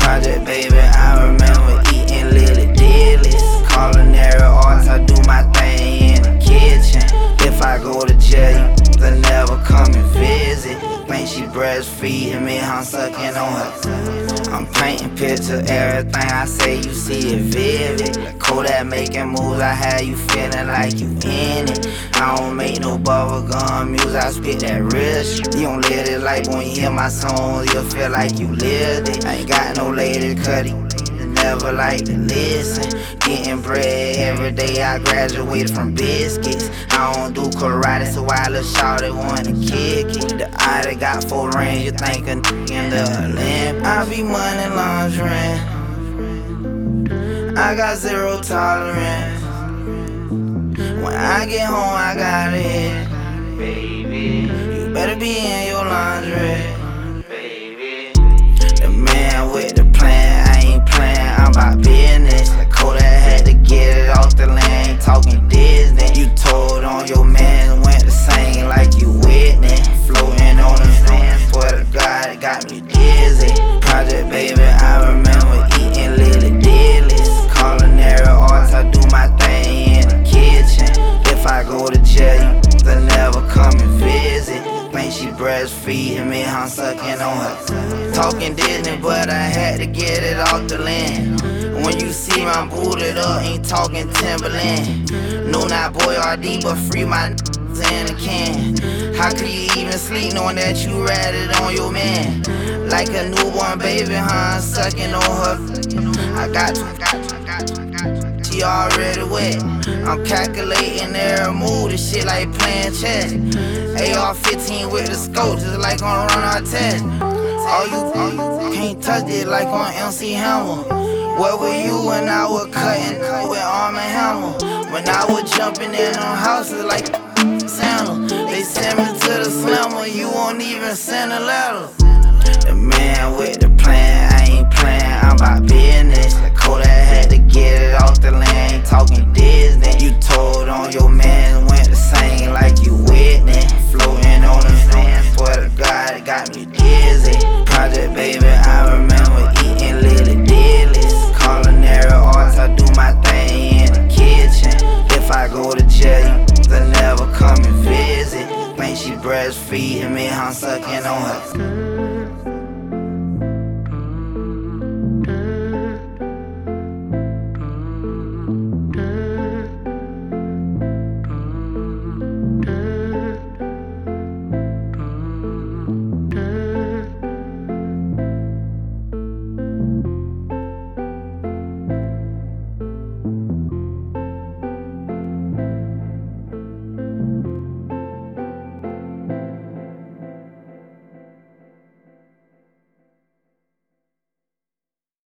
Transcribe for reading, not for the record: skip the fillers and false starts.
Project baby, I remember eating Lily Dillies. Culinary arts, I do my thing in the kitchen. If I go to jail, they never come and visit. Think she breastfeeding me, I'm sucking on her. I'm painting pictures, everything I say you see it vivid. Kodak making moves, I have you feeling like you in it. I don't make no bubblegum music, I spit that real shit. You don't live it like when you hear my songs, you'll feel like you lived it. I ain't got no lady cutty, never like to listen. Getting bread every day, I graduated from biscuits. I don't do karate, so I little shawty wanna kick it. The eye that got 4 rings, you think a in the Olympics. I be money laundering, I got 0 tolerance. When I get home, I got it. Baby, you better be in your laundry. Baby, the man with the plan, I ain't playing, I'm about business. Like Kodak had to get it off the land, ain't talking Disney. You told on your man, went to sing like you witness. Floating on the sand, swear to God, it got me dizzy. Project baby, I remember eating Lily Dillies. Culinary arts, I do my thing in the kitchen. If I go to jail, they never come and visit. Think she breastfeeding me, I'm sucking on her. Talking Disney, but I had to get it off the land. When you see my booted up, ain't talking Timberland. No, not boy RD, but free my in the can. How could you even sleep knowing that you ratted on your man? Like a newborn baby, huh? Sucking on her. I got you. She already wet. I'm calculating every move. This shit like playing chess. AR-15 with the scope, just like on run our test. All you can't touch it like on MC Hammer. Where were you when I was cutting with Arm & Hammer? When I was jumping in on houses like Santa. They send me to the slammer, you won't even send a letter. The man with the plan, I ain't playing, I'm about business. Like Kodak had to get it off the land, ain't talking Disney. You told on your man, went to sing like you witness. Floating on the sand, swear to God, it got me dizzy. Project baby, I remember eating Lily Dillies. Culinary arts, I do my thing in the kitchen. If I go to jail, they never come and visit. Think she breastfeeding me, I'm sucking on her.